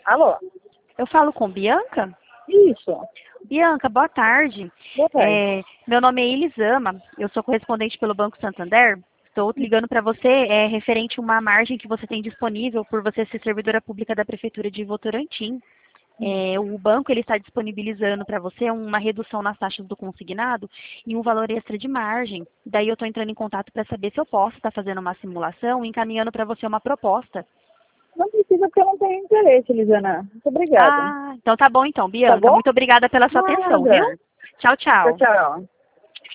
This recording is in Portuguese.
Alô? Eu falo com Bianca? Isso. Bianca, boa tarde. Boa tarde. Meu nome é Elisama, eu sou correspondente pelo Banco Santander. Estou ligando para você referente a uma margem que você tem disponível por você ser servidora pública da Prefeitura de Votorantim. O banco ele está disponibilizando para você uma redução nas taxas do consignado e um valor extra de margem. Daí eu estou entrando em contato para saber se eu posso estar fazendo uma simulação e encaminhando para você uma proposta. Não precisa porque eu não tenho interesse, Elisana. Muito obrigada. Ah, então tá bom então, Tá Bianca. bom? Muito obrigada pela sua atenção, viu? Nada. Tchau, Tchau, tchau. tchau.